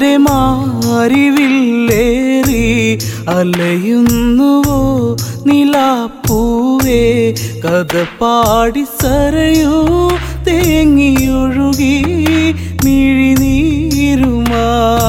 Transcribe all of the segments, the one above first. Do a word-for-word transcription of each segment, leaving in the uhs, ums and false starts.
നിന്റെ മാറിവില്ലേറി അലയുന്നുവോ നിലാപ്പൂവേ കഥ പാടി സരയൂ തേങ്ങിയൊഴുകി മിഴിനീരുമാ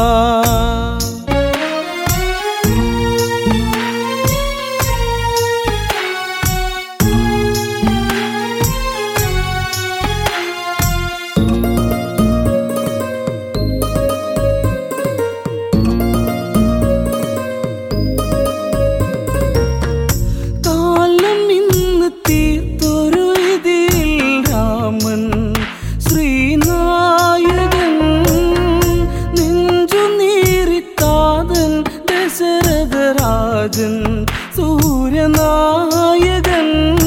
സൂര്യനായകൻ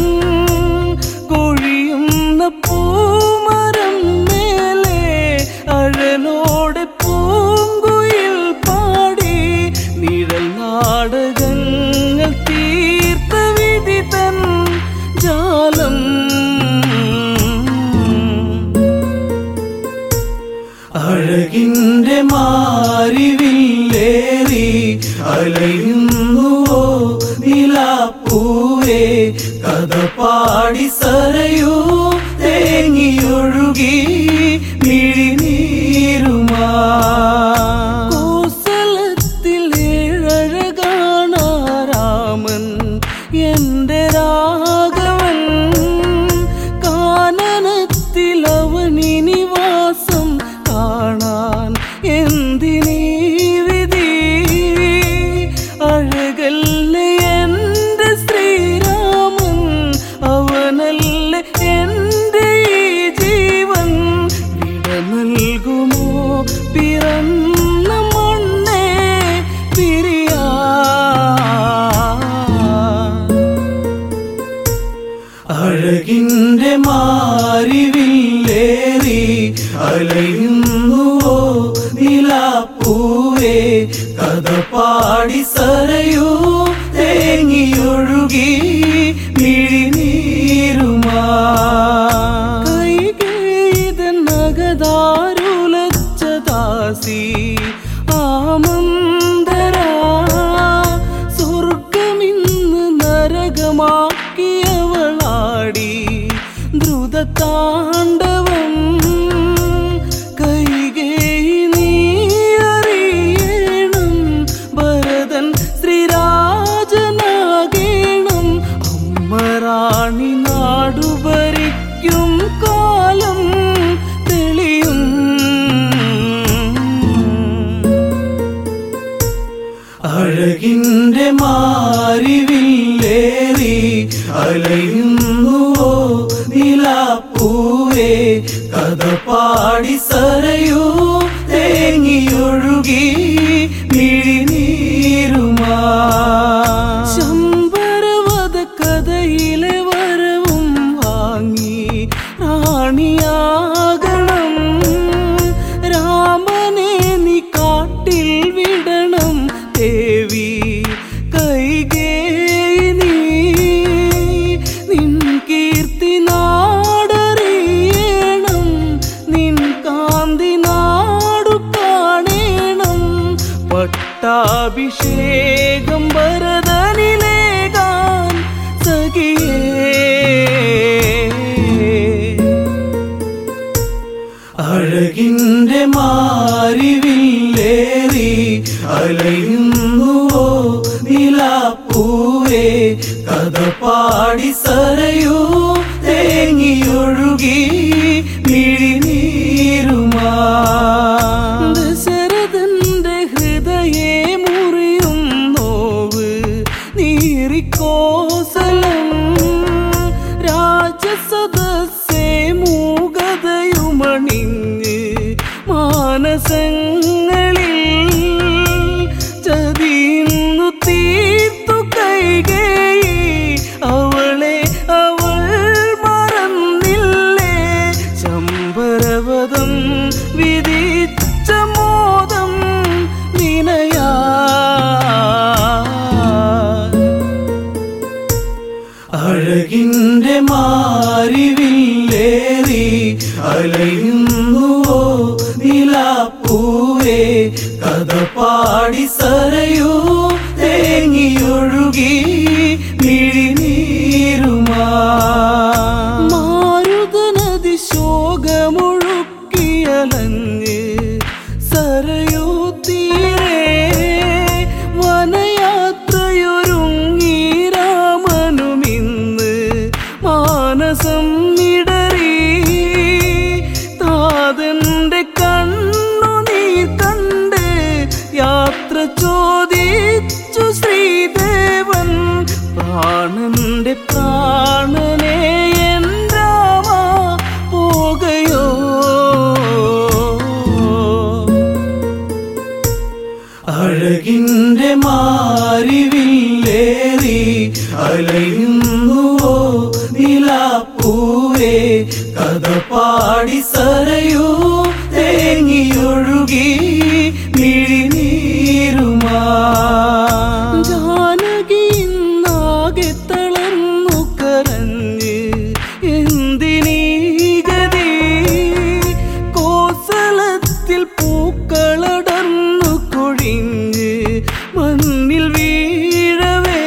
കൊഴിയുന്ന പൂമരം മേലെ അഴലോടെ പൂങ്കുയിൽ പാടി നിഴൽ നാടകങ്ങൾ തീർത്ത വിധി തൻ ജാലം അഴകിൻ്റെ മാറിവില്ലേറി അലയുന്നുവോ നിലാപ്പൂവേ കഥ പാടി സരയൂ തേങ്ങിയൊഴുകി മിഴിനീരുമാ കോസലത്തിൽ ഏഴഴകാണ രാമൻ എൻ്റെ രാഘവൻ കാനനത്തിൽ അവനി നിവാസം കാണാൻ എന്തിനീ വിധി അഴകല്ലേ എൻ്റെ ശ്രീരാമൻ അവനല്ലേ എൻ്റെ ഈ ജീവൻ വിട നൽകുമോ പിറന്ന മണ്ണേ പിരിയാൻ അഴകിൻ്റെ മാറിവില്ലേറി അലയുന്നുവോ നിലാപ്പൂവേ കഥ പാടി സരയൂ തേങ്ങിയൊഴുകി മിഴിനീരുമാ കൈകേയിതൻ നഗതാരുലച്ച ദാസി ആമന്തരാ സ്വർഗമിന്ന് നരകമാക്കിയവളാടി ദ്രുതതാണ്ഡവം കൈകേയി നീ അറിയണം ഭരതൻ ശ്രീരാജനാകേണം അമ്മറാണി നാടു ഭരിക്കും കാലം തെളിയും അഴകിൻ്റെ മാറിവില്ലേറി അലയുന്നുവോ നിലാപ്പൂവേ കഥ പാടി സരയൂ തേങ്ങിയൊഴുകി മിഴിനീരുമാ ശമ്പരവധ കഥയിലെ വരവും വാങ്ങി റാണിയാകണം രാമനെ നീ കാട്ടിൽ വിടണം ദേവി കൈകേയി നീ നിൻ കീർത്തി നാടറിയണം നിൻ കാന്തി നാടു കാണേണം പട്ടാഭിഷേകം ഭരതനിലേകാൻ സഖിയേ അഴകിൻ്റെ മാറിവില്ലേറി അലയുന്നുവോ നിലാപ്പൂവേ കഥ പാടി സരയൂ തേങ്ങിയൊഴുകി മിഴിനീരുമാ ദശരഥന്റെ ഹൃദയേ മുറിയും നോവ് നീറിക്കോസലം രാജസദസ്സേ മൂകതയുമണിഞ്ഞ് മാനസങ്ങളിൽ ചതിയുന്നു തീർത്തു കൈകേയി അവളെ അവൾ മറന്നില്ലേ ശമ്പരവധം വിധിച്ച മോദം വിനയാ അഴകിൻ്റെ മാറിവില്ലേറി അലയുന്നുവോ നിലാപ്പൂവേ കഥ പാടി സരയൂ തേങ്ങിയൊഴുകി മിഴിനീരുമാ മാരുതനദി ശോകമൊഴുക്കിയലഞ്ഞ് സരയൂ തീരെ വനയാത്രയൊരുങ്ങി രാമനുമിന്ന് മാനസം ഇടറി താതന്റെ കണ്ണുനീർ കണ്ട് യാത്ര ചോദിച്ചു ശ്രീദേവൻ പ്രാണന്റെ പ്രാണനെ എൻ രാമ പോകയോ അഴകിന്റെ മാരിവില്ലേറി അലയുന്നുവോ നിലാപ്പൂവേ കഥ പാടി സരയൂ തേങ്ങിയൊഴുകി മിഴിനീരുമാ ജാനകി ഇന്നാകെ തളർന്നു കരഞ്ഞ് എന്തിനീ ഗതി കോസലത്തിൽ പൂക്കളടർന്നു കൊഴിഞ്ഞ് മണ്ണിൽ വീഴവേ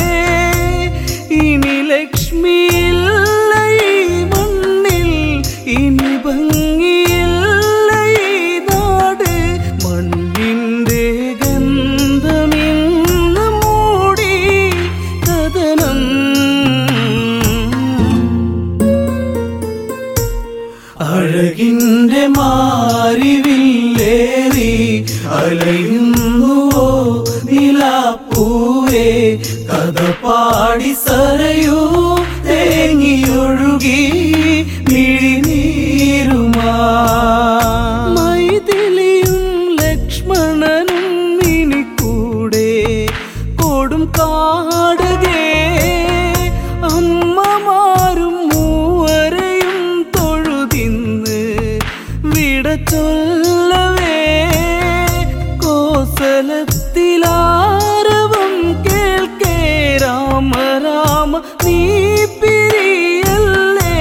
ഇനി ലക്ഷ്മിയില്ല ഈ മണ്ണിൽ ഇനി ഭംഗിയില്ല ഈ നാട് മണ്ണിൻ്റെ ഗന്ധമിന്ന് മൂടി കഥനം അഴകിൻ്റെ മാരിവില്ലേറി അലയുന്നുവോ നിലാപ്പൂവേ കഥ പാടി സരയൂ തേങ്ങിയൊഴുകി മിഴിനീരുമാ മൈഥിലിയും ലക്ഷ്മണനും ഇനി കൂടെ കൊടും കാടകേ അമ്മമാരും മൂവരെയും തൊഴുതിന്ന് വിട ചൊല്ലവേ കോസലത്തിലാരവം കേൾക്കേ രാമ രാമ നീ പിരിയല്ലേ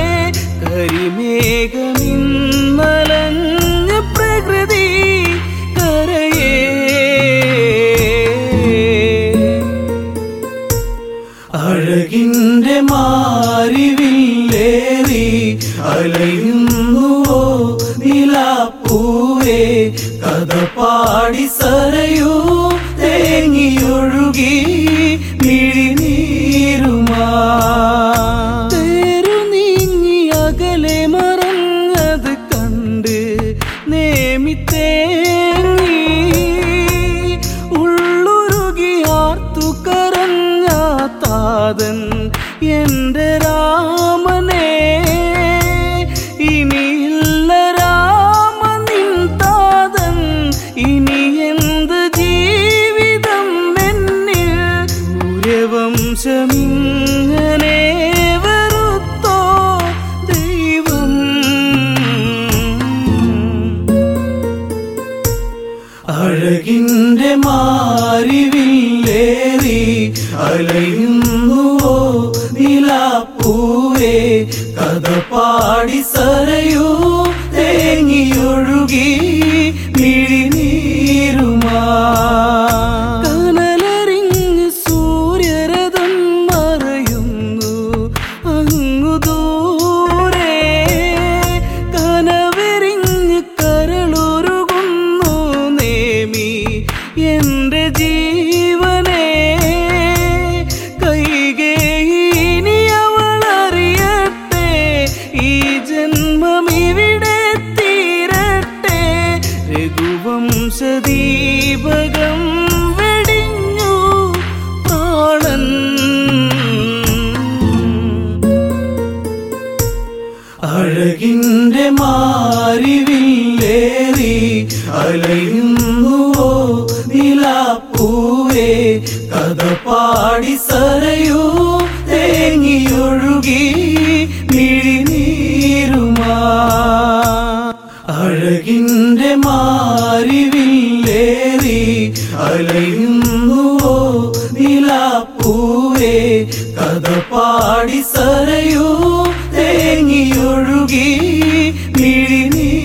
കരിമേഘമിന്നലഞ്ഞ പ്രകൃതി കരയേ അഴകിൻ്റെ മാരിവില്ലേറി അലയുന്നുവോ നിലാപ്പൂവേ കഥ പാടി സരയൂ തേങ്ങിയൊഴുകി മിഴിനീരുമാ തേരു നീങ്ങി അകലെ മറഞ്ഞത് കണ്ട് നേമി തേങ്ങി ഉള്ളുരുകി ആർത്തു കരഞ്ഞ താതൻ എൻ്റെ രാമനെ ഇനിയില്ല രാമ നിൻ താതൻ ഇനി എന്ത് ജീവിതം എന്നിൽ സൂര്യവംശമിങ്ങനെ വെറുത്തോ ദൈവം അഴകിൻ്റെ മാരിവില്ലേറി അലയുന്നുവോ നിലാപ്പൂവേ കഥ പാടി സരയൂ തേങ്ങിയൊഴുകി മിഴിനീരുമാ കനലറിഞ്ഞ് സൂര്യരഥം മറയുന്നു അങ്ങു ദൂരെ കനവെറിഞ്ഞ് കരളുരുകുന്നു നേമി എൻ്റെ ജീവനെ കൈകേയിനി അവളറിയട്ടെ ഈ ജന്മമിവിടെ തീരട്ടെ രഘുവംശദീപകം വെടിഞ്ഞു പ്രാണൻ അഴകിൻ്റെ മാരിവില്ലേറി അലയുന്നുവോ നിലാപ്പൂവേ കഥ പാടി സരയൂ തേങ്ങിയൊഴുകി മിഴിനീരുമാ അഴകിൻ്റെ മാരിവില്ലേറി അലയുന്നുവോ നിലാപ്പൂവേ കഥ പാടി സരയൂ തേങ്ങിയൊഴുകി മിഴിനീ